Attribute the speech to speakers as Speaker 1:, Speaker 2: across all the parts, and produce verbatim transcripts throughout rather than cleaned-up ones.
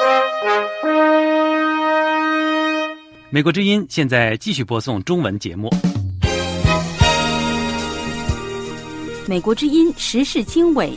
Speaker 1: 美国之音现在继续播送中文节目。
Speaker 2: 美国之音时事经纬。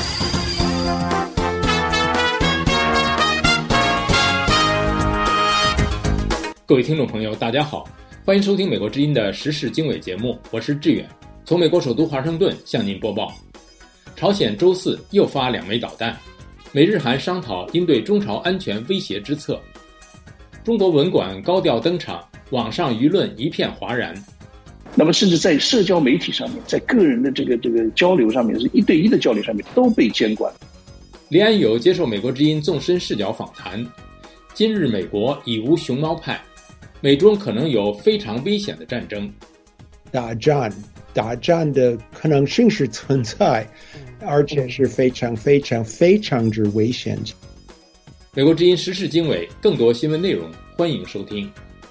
Speaker 3: 各位听众朋友，大家好，欢迎收听美国之音的时事经纬节目，我是志远，从美国首都华盛顿向您播报。朝鲜周四又发两枚导弹，美日韩商讨应对中朝安全威胁之策。中国文管高调登场，网上舆论一片哗然。
Speaker 4: 那么甚至在社交媒体上面，在个人的这个这个交流上面，是一对一的交流上面都被监管。
Speaker 3: 林安友接受美国之音纵深视角访谈，今日美国已无熊猫派，美中可能有非常危险的战争。
Speaker 5: 打战打战的可能性是存在，而且是非常非常非常之危险。
Speaker 3: 美国之音时事经纬，更多新闻内容欢迎收听。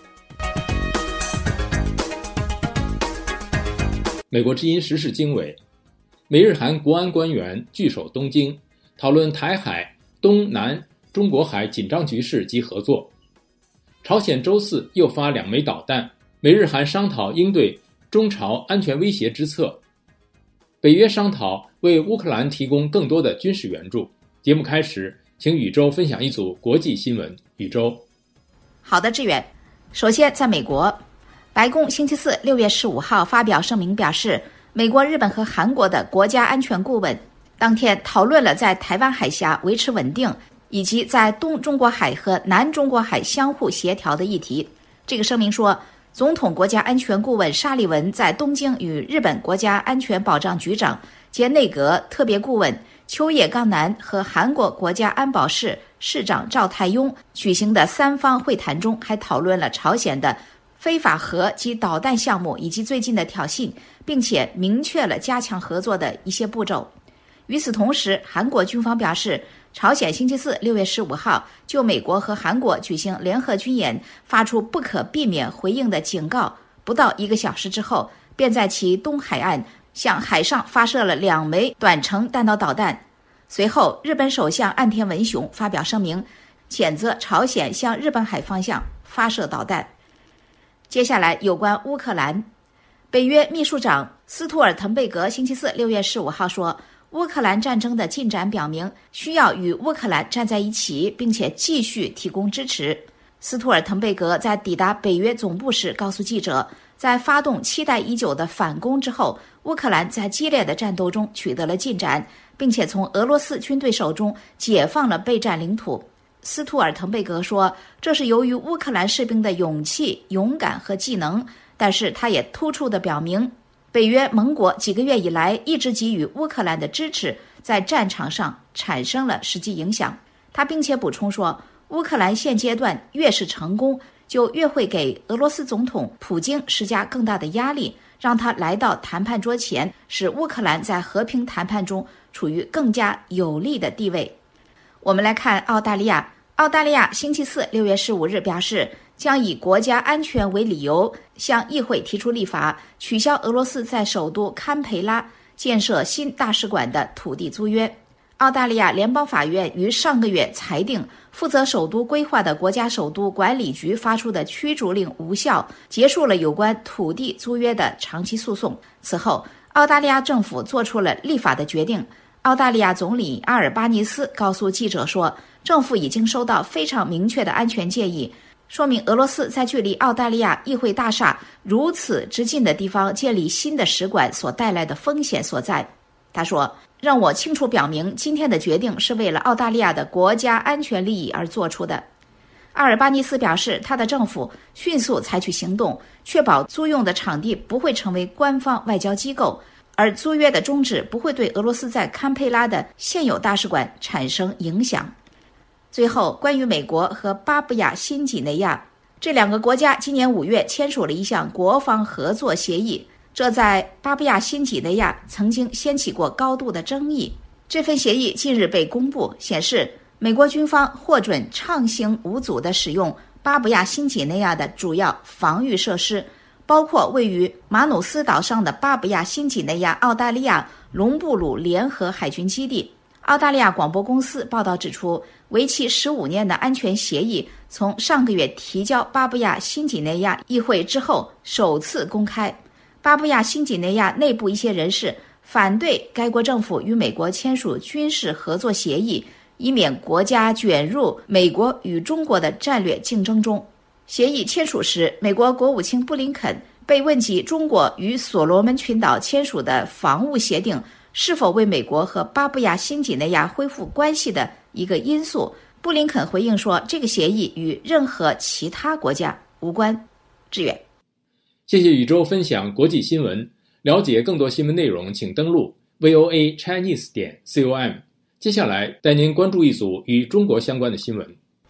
Speaker 3: 美国之音时事经纬，美日韩国安官员聚首东京，讨论台海、东南中国海紧张局势及合作。朝鲜周四又发两枚导弹，美日韩商讨应对中朝安全威胁之策。北约商讨为乌克兰提供更多的军事援助。节目开始，请宇宙分享一组国际新闻。宇宙。
Speaker 6: 好的，志远。首先，在美国，白宫星期四六月十五号发表声明表示，美国、日本和韩国的国家安全顾问当天讨论了在台湾海峡维持稳定，以及在东中国海和南中国海相互协调的议题。这个声明说，总统国家安全顾问沙利文在东京与日本国家安全保障局长兼内阁特别顾问秋叶刚男和韩国国家安保室室长赵泰庸举行的三方会谈中，还讨论了朝鲜的非法核及导弹项目以及最近的挑衅，并且明确了加强合作的一些步骤。与此同时，韩国军方表示，朝鲜星期四六月十五号就美国和韩国举行联合军演发出不可避免回应的警告，不到一个小时之后，便在其东海岸向海上发射了两枚短程弹道导弹。随后，日本首相岸田文雄发表声明，谴责朝鲜向日本海方向发射导弹。接下来，有关乌克兰，北约秘书长斯图尔滕贝格星期四六月十五号说，乌克兰战争的进展表明，需要与乌克兰站在一起，并且继续提供支持。斯图尔滕贝格在抵达北约总部时告诉记者，在发动期待已久的反攻之后，乌克兰在激烈的战斗中取得了进展，并且从俄罗斯军队手中解放了备战领土。斯图尔滕贝格说，这是由于乌克兰士兵的勇气、勇敢和技能，但是他也突出地表明，北约盟国几个月以来一直给予乌克兰的支持在战场上产生了实际影响。他并且补充说，乌克兰现阶段越是成功，就越会给俄罗斯总统普京施加更大的压力，让他来到谈判桌前，使乌克兰在和平谈判中处于更加有利的地位。我们来看澳大利亚。澳大利亚星期四六月十五日表示，将以国家安全为理由，向议会提出立法，取消俄罗斯在首都堪培拉建设新大使馆的土地租约。澳大利亚联邦法院于上个月裁定，负责首都规划的国家首都管理局发出的驱逐令无效，结束了有关土地租约的长期诉讼。此后，澳大利亚政府做出了立法的决定。澳大利亚总理阿尔巴尼斯告诉记者说，政府已经收到非常明确的安全建议，说明俄罗斯在距离澳大利亚议会大厦如此之近的地方建立新的使馆所带来的风险所在。他说，让我清楚表明，今天的决定是为了澳大利亚的国家安全利益而做出的。阿尔巴尼斯表示，他的政府迅速采取行动，确保租用的场地不会成为官方外交机构，而租约的终止不会对俄罗斯在堪培拉的现有大使馆产生影响。最后，关于美国和巴布亚新几内亚，这两个国家今年五月签署了一项国防合作协议，这在巴布亚新几内亚曾经掀起过高度的争议。这份协议近日被公布，显示美国军方获准畅行无阻地使用巴布亚新几内亚的主要防御设施，包括位于马努斯岛上的巴布亚新几内亚澳大利亚隆布鲁联合海军基地。 澳大利亚广播公司报道指出，为期十五年的安全协议从上个月提交巴布亚新几内亚议会之后首次公开。巴布亚新几内亚内部一些人士反对该国政府与美国签署军事合作协议，以免国家卷入美国与中国的战略竞争中。协议签署时，美国国务卿布林肯被问及中国与所罗门群岛签署的防务协定是否为美国和巴布亚新几内亚恢复关系的一个因素，布林肯回应说，这个协议与任何其他国家无关。志远，
Speaker 3: 谢谢宇宙分享国际新闻。了解更多新闻内容，请登录 V O A Chinese 点 com。接下来带您关注一组与中国相关的新闻。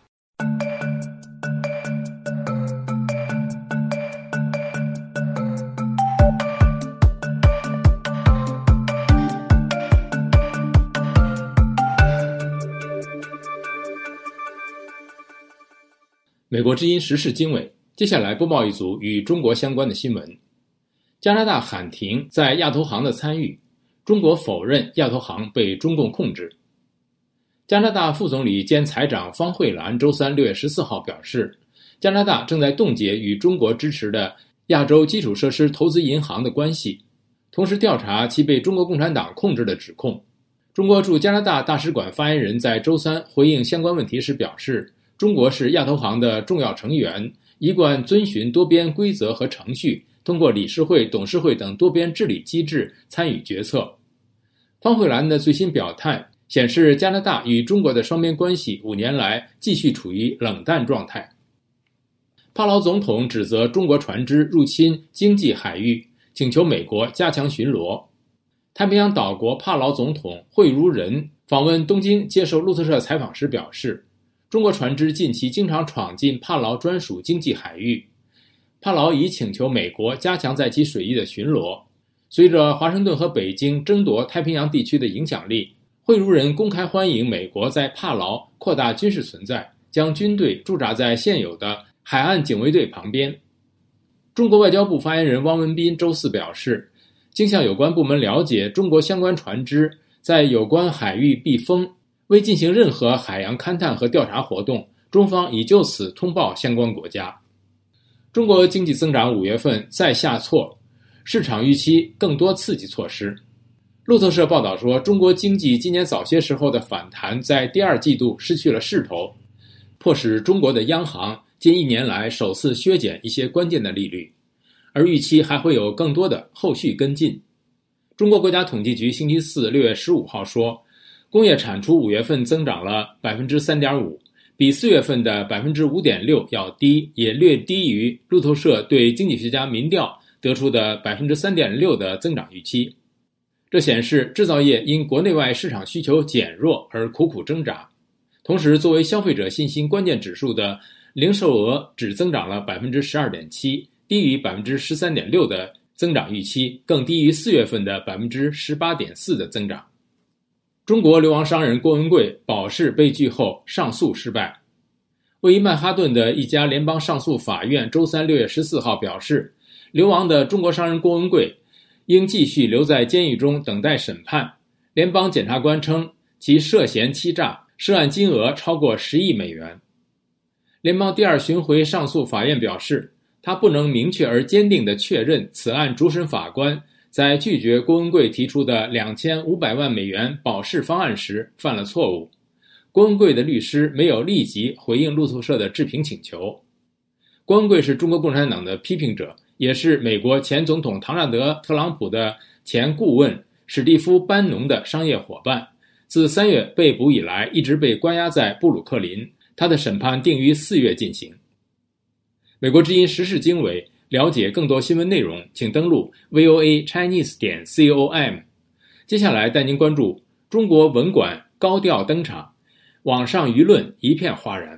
Speaker 3: 美国之音时事经纬，接下来播报一组与中国相关的新闻。加拿大喊停在亚投行的参与，中国否认亚投行被中共控制。加拿大副总理兼财长方慧兰周三六月十四号表示，加拿大正在冻结与中国支持的亚洲基础设施投资银行的关系，同时调查其被中国共产党控制的指控。中国驻加拿大大使馆发言人在周三回应相关问题时表示，中国是亚投行的重要成员，一贯遵循多边规则和程序，通过理事会、董事会等多边治理机制参与决策。方慧兰的最新表态显示，加拿大与中国的双边关系五年来继续处于冷淡状态。帕劳总统指责中国船只入侵经济海域，请求美国加强巡逻。太平洋岛国帕劳总统惠如仁访问东京接受路透社采访时表示，中国船只近期经常闯进帕劳专属经济海域，帕劳已请求美国加强在其水域的巡逻。随着华盛顿和北京争夺太平洋地区的影响力，惠如仁公开欢迎美国在帕劳扩大军事存在，将军队驻扎在现有的海岸警卫队旁边。中国外交部发言人汪文斌周四表示，经向有关部门了解，中国相关船只在有关海域避风，未进行任何海洋勘探和调查活动，中方已就此通报相关国家。中国经济增长五月份再下挫，市场预期更多刺激措施。路透社报道说，中国经济今年早些时候的反弹在第二季度失去了势头，迫使中国的央行近一年来首次削减一些关键的利率，而预期还会有更多的后续跟进。中国国家统计局星期四六月十五号说，工业产出五月份增长了 百分之三点五， 比四月份的 百分之五点六 要低，也略低于路透社对经济学家民调得出的 百分之三点六 的增长预期。这显示制造业因国内外市场需求减弱而苦苦挣扎。同时，作为消费者信心关键指数的零售额只增长了 百分之十二点七， 低于 百分之十三点六 的增长预期，更低于四月份的 百分之十八点四 的增长。中国流亡商人郭文贵保释被拒后上诉失败。位于曼哈顿的一家联邦上诉法院周三六月十四号表示，流亡的中国商人郭文贵应继续留在监狱中等待审判。联邦检察官称其涉嫌欺诈，涉案金额超过十亿美元。联邦第二巡回上诉法院表示，他不能明确而坚定地确认此案主审法官在拒绝郭文贵提出的两千五百万美元保释方案时犯了错误。郭文贵的律师没有立即回应路透社的置评请求。郭文贵是中国共产党的批评者，也是美国前总统唐纳德·特朗普的前顾问史蒂夫·班农的商业伙伴。自三月被捕以来，一直被关押在布鲁克林，他的审判定于四月进行。美国之音时事经纬，了解更多新闻内容，请登录 V O A Chinese 点 com。接下来带您关注中国文管高调登场，网上舆论一片哗然。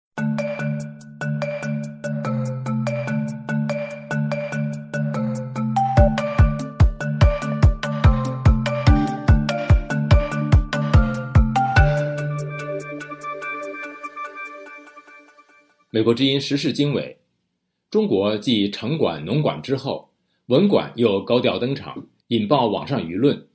Speaker 3: 美国之音时事经纬，中国继城管、农管之后，文管又高调登场，引爆网上舆论。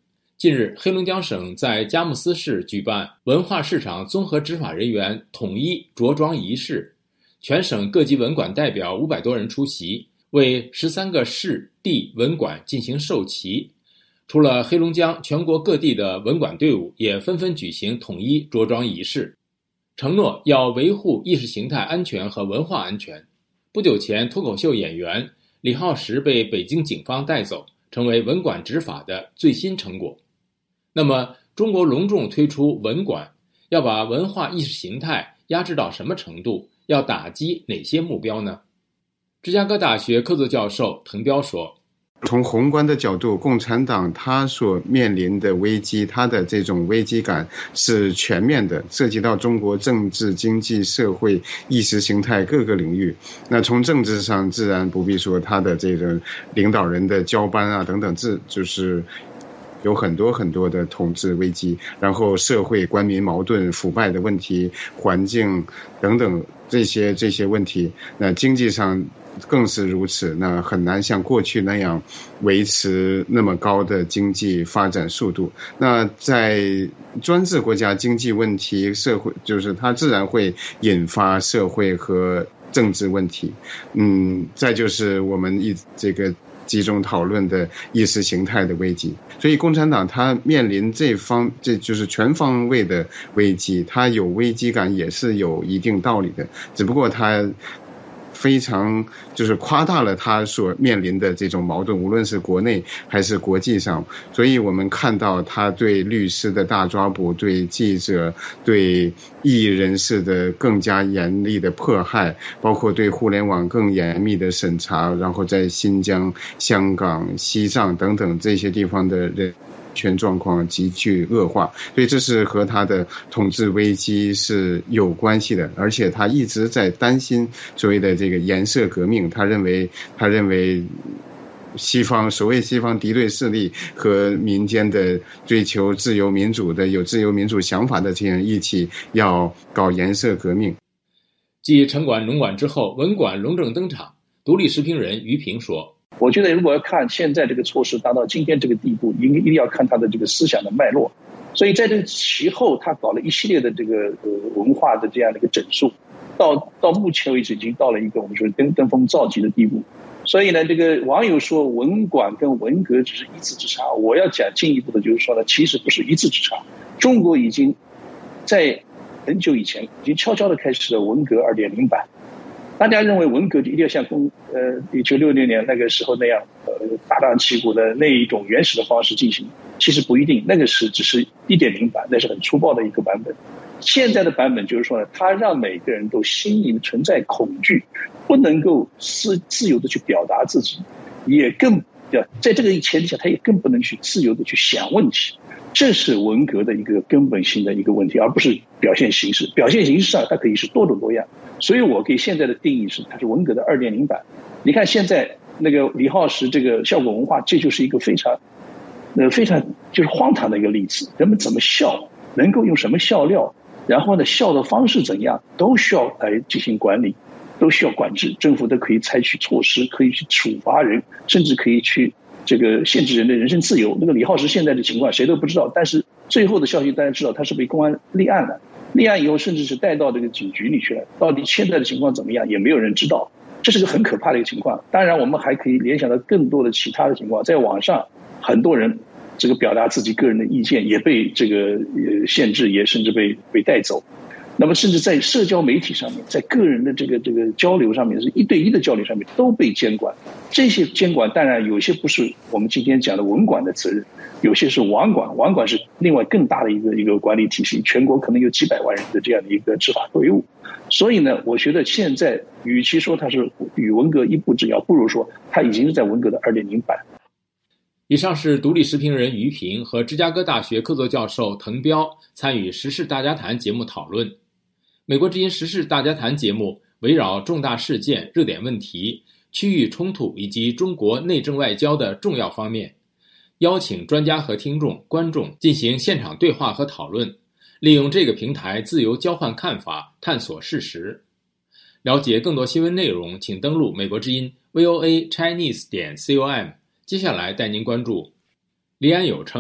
Speaker 3: 近日，黑龙江省在佳木斯市举办文化市场综合执法人员统一着装仪式，全省各级文管代表五百多人出席，为十三个市地文管进行授旗。除了黑龙江，全国各地的文管队伍也纷纷举行统一着装仪式，承诺要维护意识形态安全和文化安全。不久前，脱口秀演员李浩石被北京警方带走，成为文管执法的最新成果。那么，中国隆重推出文管，要把文化意识形态压制到什么程度？要打击哪些目标呢？芝加哥大学客座教授滕彪说，
Speaker 7: 从宏观的角度，共产党它所面临的危机，它的这种危机感是全面的，涉及到中国政治、经济、社会、意识形态各个领域。那从政治上自然不必说，它的这个领导人的交班啊等等，这就是有很多很多的统治危机，然后社会官民矛盾、腐败的问题、环境等等这些这些问题。那经济上更是如此，那很难像过去那样维持那么高的经济发展速度。那在专制国家，经济问题、社会就是它自然会引发社会和政治问题。嗯，再就是我们一这个集中讨论的意识形态的危机，所以共产党它面临这方这就是全方位的危机，它有危机感也是有一定道理的，只不过它非常就是夸大了他所面临的这种矛盾，无论是国内还是国际上。所以我们看到他对律师的大抓捕，对记者、对异议人士的更加严厉的迫害，包括对互联网更严密的审查，然后在新疆、香港、西藏等等这些地方的人权状况急剧恶化，所以这是和他的统治危机是有关系的。而且他一直在担心所谓的这个颜色革命，他认为他认为西方所谓西方敌对势力和民间的追求自由民主的有自由民主想法的这些人一起要搞颜色革命。
Speaker 3: 继城管农管之后，文管隆重登场。独立时评人于平说，
Speaker 4: 我觉得如果要看现在这个措施达到今天这个地步，一定一定要看它的这个思想的脉络。所以在这个其后，他搞了一系列的这个呃文化的这样的一个整肃，到到目前为止已经到了一个我们说登登峰造极的地步。所以呢，这个网友说文管跟文革只是一字之差，我要讲进一步的就是说呢，其实不是一字之差。中国已经在很久以前已经悄悄的开始了文革 二点零 版。大家认为文革一定要像公呃一九六六年那个时候那样呃大张旗鼓的那一种原始的方式进行，其实不一定，那个是只是 一点零 版，那是很粗暴的一个版本。现在的版本就是说呢，它让每个人都心里存在恐惧，不能够自自由的去表达自己，也更在这个前提下，他也更不能去自由的去想问题。这是文革的一个根本性的一个问题，而不是表现形式。表现形式上它可以是多种多样，所以我给现在的定义是它是文革的 二点零 版。你看现在那个李浩石这个效果文化，这就是一个非常呃非常就是荒唐的一个例子。人们怎么笑，能够用什么笑料，然后呢笑的方式怎样，都需要来进行管理，都需要管制，政府都可以采取措施，可以去处罚人，甚至可以去这个限制人的人身自由。那个李浩石现在的情况谁都不知道，但是最后的消息大家知道，他是被公安立案了，立案以后甚至是带到这个警局里去了，到底现在的情况怎么样也没有人知道，这是个很可怕的一个情况。当然我们还可以联想到更多的其他的情况，在网上很多人这个表达自己个人的意见也被这个呃限制，也甚至被被带走。那么甚至在社交媒体上面，在个人的这个这个交流上面，是一对一的交流上面都被监管。这些监管当然有些不是我们今天讲的文管的责任，有些是网管，网管是另外更大的一个一个管理体系，全国可能有几百万人的这样的一个执法队伍。所以呢，我觉得现在与其说它是与文革一步之遥，不如说它已经是在文革的 二点零 版。
Speaker 3: 以上是独立时评人于平和芝加哥大学客座教授滕彪参与时事大家谈节目讨论。美国之音时事大家谈节目围绕重大事件、热点问题、区域冲突以及中国内政外交的重要方面，邀请专家和听众、观众进行现场对话和讨论，利用这个平台自由交换看法，探索事实。了解更多新闻内容，请登录美国之音 V O A Chinese 点 com。接下来带您关注，黎安友称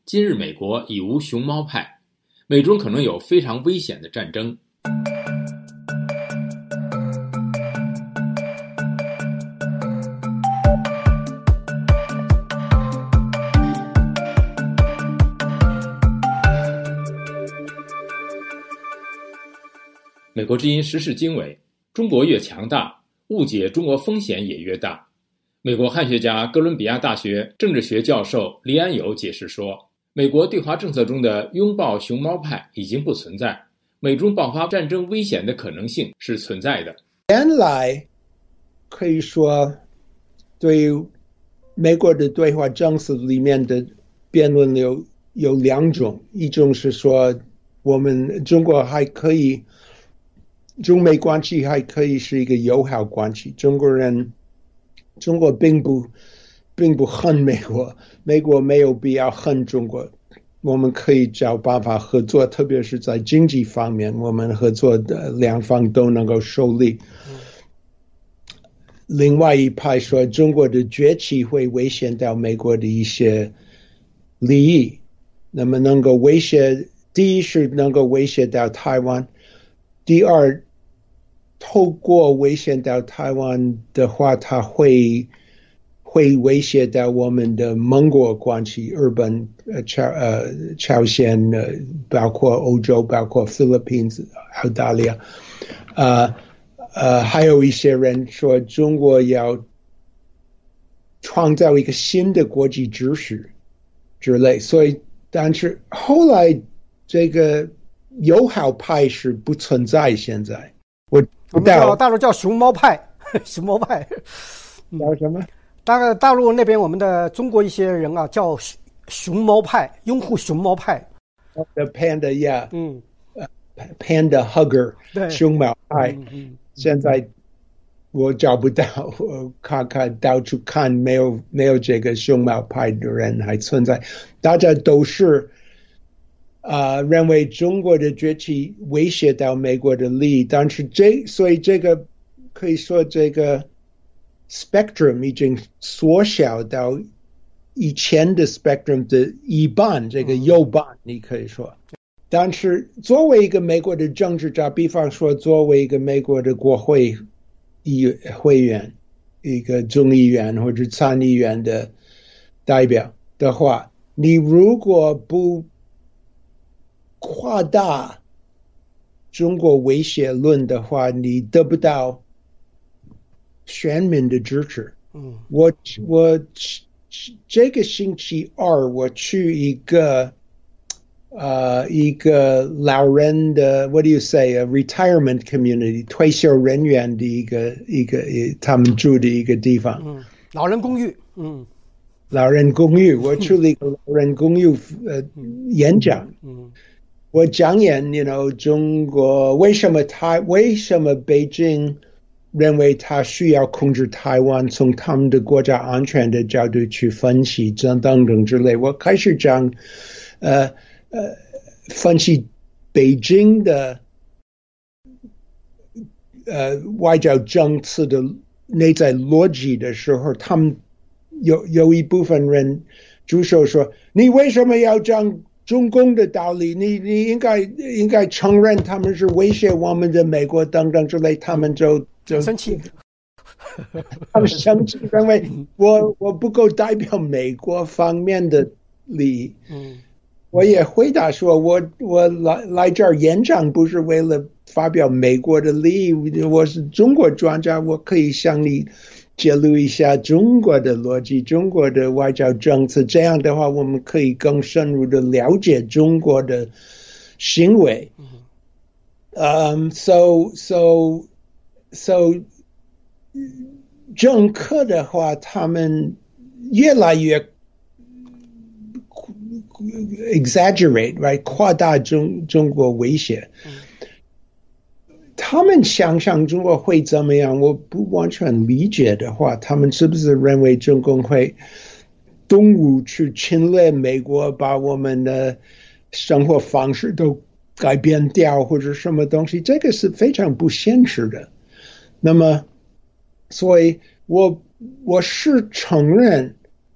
Speaker 3: 今日美国已无熊猫派，美中可能有非常危险的战争。美国之音时事经纬，中国越强大，误解中国风险也越大。美国汉学家哥伦比亚大学政治学教授黎安友解释说，美国对华政策中的拥抱熊猫派已经不存在，美中爆发战争危险的可能性是存在的。
Speaker 5: 原来可以说，对美国的对华政策里面的辩论有有两种，一种是说我们中国还可以，中美关系还可以是一个友好关系，中国人。中国并不并不恨美国，美国没有必要恨中国，我们可以找办法合作，特别是在经济方面，我们合作的两方都能够受利。嗯、另外一派说中国的崛起会威胁到美国的一些利益，那么能够威胁，第一是能够威胁到台湾，第二透过威胁到台湾的话，它会会威胁到我们的盟国关系，日本、呃朝呃朝鲜呃，包括欧洲，包括菲律宾、澳大利亚，呃呃，还有一些人说中国要创造一个新的国际秩序之类，所以但是后来这个友好派是不存在，现在。我
Speaker 8: 我们叫大陆叫熊猫派，熊猫派
Speaker 5: 叫什么？
Speaker 8: 大概大陆那边我们的中国一些人啊叫熊猫派，拥护熊猫派。
Speaker 5: The panda, yeah，
Speaker 8: 嗯、
Speaker 5: uh, ，panda hugger， 熊猫派。嗯嗯、现在我找不到，我看看到处看，没有没有这个熊猫派的人还存在，大家都是。啊、呃，认为中国的崛起威胁到美国的利益，但是这所以这个可以说这个 spectrum 已经缩小到以前的 spectrum 的一半，这个右半你可以说。但是作为一个美国的政治家，比方说作为一个美国的国会议会员、一个众议员或者参议员的代表的话，你如果不夸大中国威胁论的话，你得不到全民的支持。嗯，我我这个星期二我去一个呃一个老人的 what do you say a retirement community 退休人员的一个一个他们住的一个地方。
Speaker 8: 嗯，老人公寓。嗯，
Speaker 5: 老人公寓，我去了一个老人公寓呃演讲。嗯。我讲演 you know 中国为什么台为什么北京认为他需要控制台湾，从他们的国家安全的角度去分析等等等之类，我开始讲呃呃分析北京的呃外交政策的内在逻辑的时候，他们有有一部分人举手说，你为什么要讲中共的道理，你你应该应该承认他们是威胁我们的美国等等之类，他们就就
Speaker 8: 生气，
Speaker 5: 他们生气，认为我我不够代表美国方面的利益。嗯，我也回答说，我我来来这儿演讲不是为了发表美国的利益，我是中国专家，我可以向你揭露一下中国的逻辑，中国的外交政策，这样的话我们可以更深入的了解中国的行为。嗯、um, so so so 政客的话，他们越来越 exaggerate right 夸大中中国威胁。他们想象中国会怎么样？我不完全理解的话，他们是不是认为中共会动武去侵略美国，把我们的生活方式都改变掉，或者什么东西？这个是非常不现实的。那么，所以我我是承认，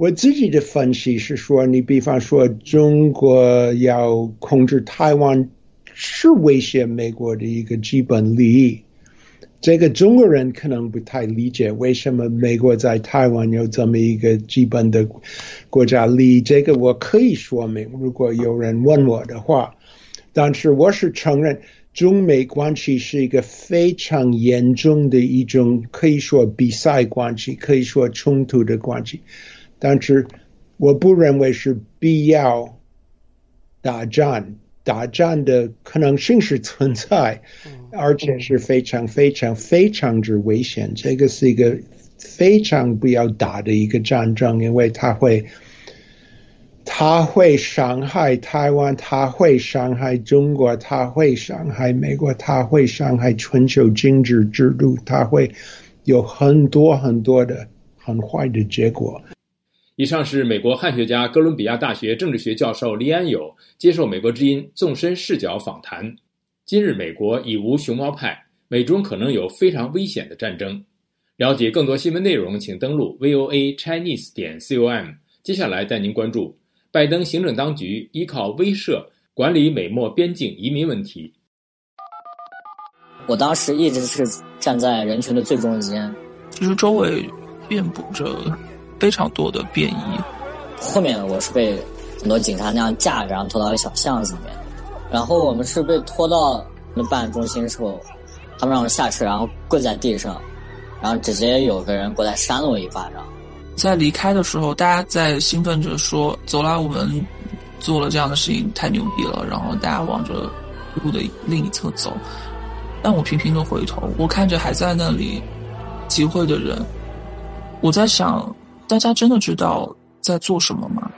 Speaker 5: 我自己的分析是说，你比方说中国要控制台湾是威胁美国的一个基本利益，这个中国人可能不太理解为什么美国在台湾有这么一个基本的国家利益，这个我可以说明，如果有人问我的话。但是我是承认中美关系是一个非常严重的一种，可以说比赛关系，可以说冲突的关系，但是我不认为是必要打战，打战的可能性是存在，而且是非常非常非常之危险，这个是一个非常不要打的一个战争，因为它会它会伤害台湾，它会伤害中国，它会伤害美国，它会伤害全球经济制度，它会有很多很多的很坏的结果。
Speaker 3: 以上是美国汉学家、哥伦比亚大学政治学教授李安友接受美国之音纵深视角访谈。今日美国已无熊猫派，美中可能有非常危险的战争。了解更多新闻内容，请登录 V O A Chinese 点 com。接下来带您关注拜登行政当局依靠威慑管理美墨边境移民问题。
Speaker 9: 我当时一直是站在人群的最中间，
Speaker 10: 就是周围遍布着非常多的便衣，
Speaker 9: 后面我是被很多警察那样架着，然后拖到一个小巷子里面，然后我们是被拖到那办案中心的时候，他们让我下车，然后跪在地上，然后直接有个人过来扇了我一巴掌。
Speaker 10: 在离开的时候，大家在兴奋着说：“走啦，我们做了这样的事情，太牛逼了！”然后大家往着路的另一侧走。但我频频的回头，我看着还在那里集会的人，我在想，大家真的知道在做什么吗？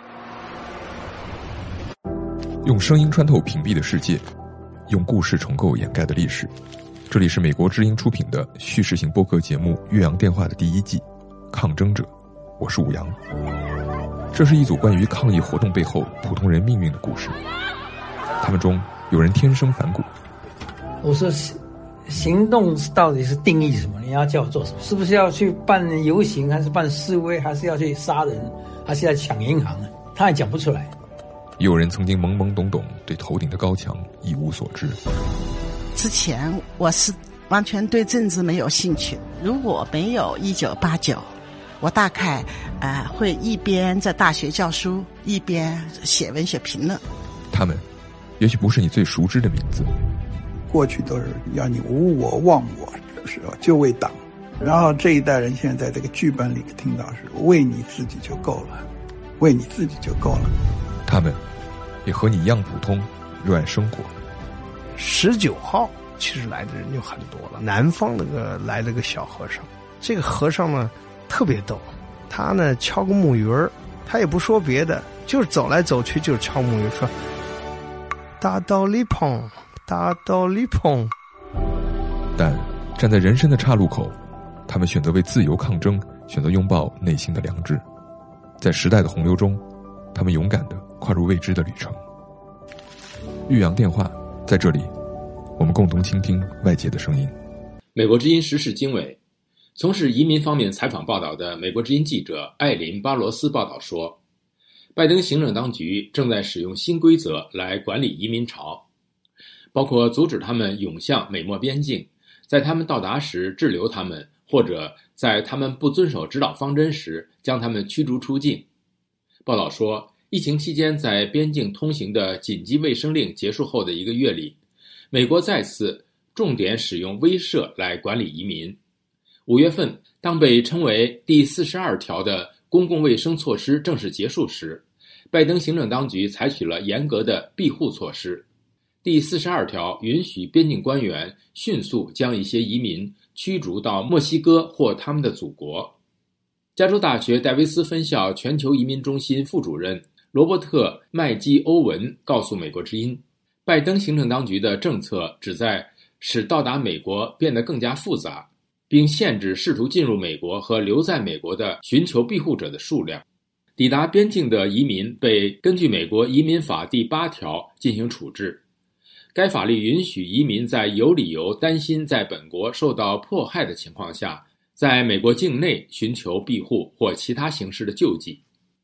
Speaker 11: 用声音穿透屏蔽的世界，用故事重构掩盖的历史。这里是美国之音出品的叙事型播客节目《岳阳电话》的第一季，抗争者。我是武阳。这是一组关于抗议活动背后普通人命运的故事。他们中有人天生反骨。
Speaker 12: 我说行动到底是定义什么？你要叫我做什么？是不是要去办游行，还是办示威，还是要去杀人，还是要抢银行呢？他也讲不出来。
Speaker 11: 有人曾经懵懵懂懂，对头顶的高墙一无所知。
Speaker 13: 之前我是完全对政治没有兴趣，如果没有一九八九，我大概呃会一边在大学教书，一边写文学评论。
Speaker 11: 他们也许不是你最熟知的名字，
Speaker 14: 过去都是要你无我忘我的时候就为党，然后这一代人现在在这个剧本里听到是为你自己就够了，为你自己就够了。
Speaker 11: 他们也和你一样普通，热爱生活。
Speaker 15: 十九号其实来的人就很多了，南方那个来了个小和尚，这个和尚呢特别逗，他呢敲个木鱼儿，他也不说别的，就是走来走去就是敲木鱼，说大道理碰，大道理碰。
Speaker 11: 但站在人生的岔路口，他们选择为自由抗争，选择拥抱内心的良知，在时代的洪流中，他们勇敢地跨入未知的旅程。岳阳电话，在这里我们共同倾听外界的声音。
Speaker 3: 美国之音时事经纬，从事移民方面采访报道的美国之音记者艾琳·巴罗斯报道说，拜登行政当局正在使用新规则来管理移民潮，包括阻止他们涌向美墨边境，在他们到达时滞留他们，或者在他们不遵守指导方针时将他们驱逐出境。报道说，疫情期间在边境通行的紧急卫生令结束后的一个月里，美国再次重点使用威慑来管理移民。五月份，当被称为第四十二条的公共卫生措施正式结束时，拜登行政当局采取了严格的庇护措施。第四十二条允许边境官员迅速将一些移民驱逐到墨西哥或他们的祖国。加州大学戴维斯分校全球移民中心副主任罗伯特·麦基欧文告诉美国之音，拜登行政当局的政策旨在使到达美国变得更加复杂，并限制试图进入美国和留在美国的寻求庇护者的数量。抵达边境的移民被根据美国移民法第八条进行处置。该法律允许移民在有理由担心在本国受到迫害的情况下，在美国境内寻求庇护或其他形式的救济。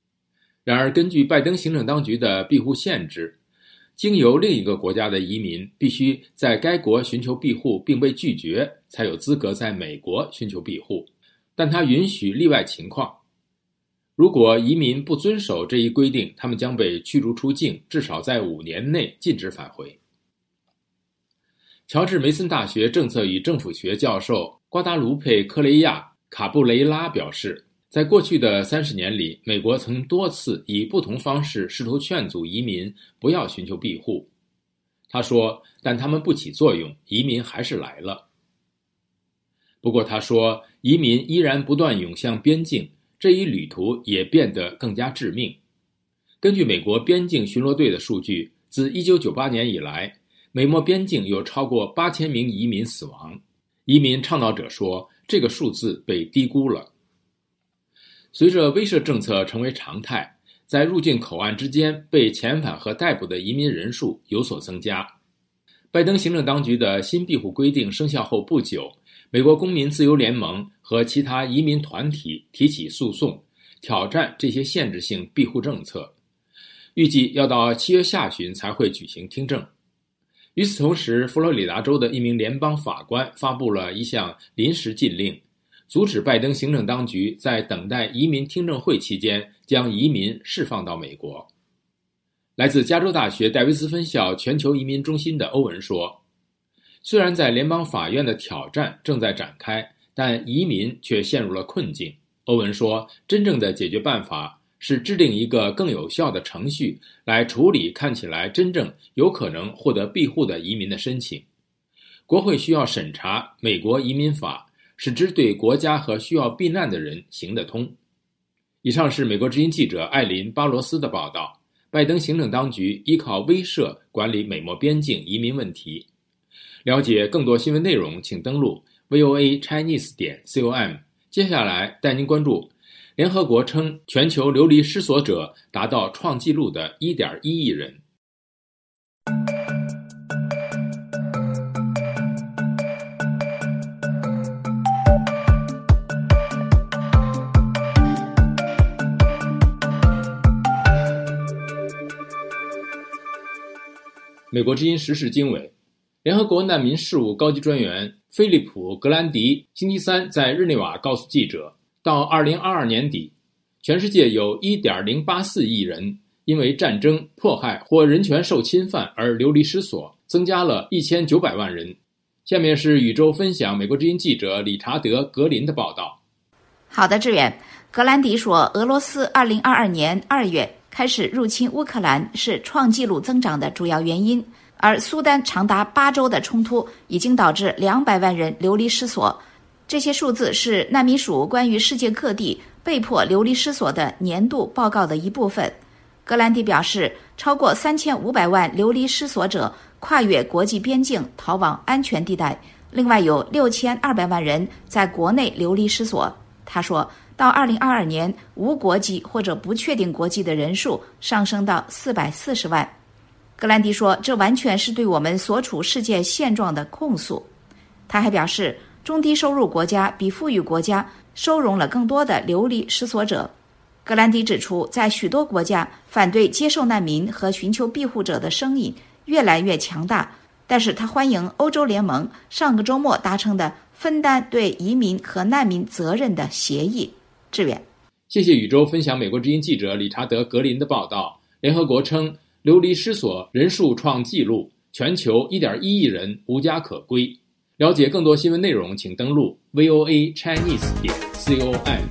Speaker 3: 然而，根据拜登行政当局的庇护限制，经由另一个国家的移民必须在该国寻求庇护并被拒绝，才有资格在美国寻求庇护。但他允许例外情况，如果移民不遵守这一规定，他们将被驱逐出境，至少在五年内禁止返回。乔治梅森大学政策与政府学教授瓜达卢佩·科雷亚·卡布雷拉表示，在过去的三十年里，美国曾多次以不同方式试图劝阻移民不要寻求庇护。他说，但他们不起作用，移民还是来了。不过他说，移民依然不断涌向边境，这一旅途也变得更加致命。根据美国边境巡逻队的数据，自一九九八年以来，美墨边境有超过八千名移民死亡。移民倡导者说，这个数字被低估了。随着威慑政策成为常态，在入境口岸之间被遣返和逮捕的移民人数有所增加。拜登行政当局的新庇护规定生效后不久，美国公民自由联盟和其他移民团体提起诉讼，挑战这些限制性庇护政策。预计要到七月下旬才会举行听证。与此同时，佛罗里达州的一名联邦法官发布了一项临时禁令，阻止拜登行政当局在等待移民听证会期间将移民释放到美国。来自加州大学戴维斯分校全球移民中心的欧文说，虽然在联邦法院的挑战正在展开，但移民却陷入了困境。欧文说，真正的解决办法是制定一个更有效的程序来处理看起来真正有可能获得庇护的移民的申请。国会需要审查美国移民法，使之对国家和需要避难的人行得通。以上是美国之音记者艾琳·巴罗斯的报道。拜登行政当局依靠威慑管理美墨边境移民问题。了解更多新闻内容，请登录 V O A Chinese 点 com。接下来带您关注，联合国称全球流离失所者达到创纪录的 一点一亿人。美国之音时事经纬，联合国难民事务高级专员菲利普·格兰迪星期三在日内瓦告诉记者，到二零二二年底，全世界有 一点零八四亿人因为战争、迫害或人权受侵犯而流离失所，增加了一千九百万人。下面是宇宙分享美国之音记者理查德·格林的报道。
Speaker 6: 好的，志远。格兰迪说，俄罗斯二零二二年二月开始入侵乌克兰是创纪录增长的主要原因，而苏丹长达八周的冲突已经导致两百万人流离失所。这些数字是难民署关于世界各地被迫流离失所的年度报告的一部分。格兰迪表示，超过三千五百万流离失所者跨越国际边境逃往安全地带，另外有六千二百万人在国内流离失所。他说，到二零二二年，无国籍或者不确定国籍的人数上升到四百四十万。格兰迪说，这完全是对我们所处世界现状的控诉。他还表示，中低收入国家比富裕国家收容了更多的流离失所者。格兰迪指出，在许多国家，反对接受难民和寻求庇护者的声音越来越强大，但是他欢迎欧洲联盟上个周末达成的分担对移民和难民责任的协议。志远，
Speaker 3: 谢谢宇宙分享美国之音记者理查德·格林的报道。联合国称，流离失所人数创纪录，全球 一点一亿人无家可归。了解更多新闻内容，请登录 V O A Chinese 点 com。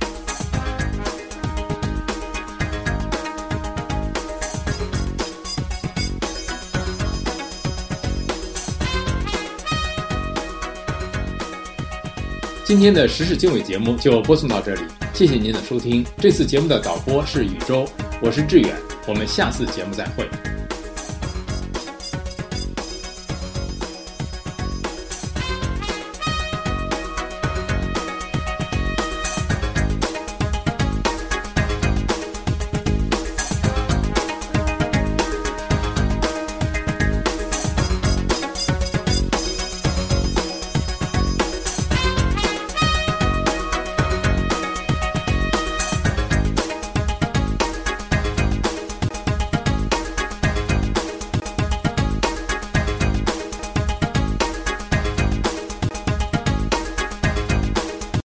Speaker 3: 今天的时事经纬节目就播送到这里，谢谢您的收听。这次节目的导播是宇宙，我是志远，我们下次节目再会。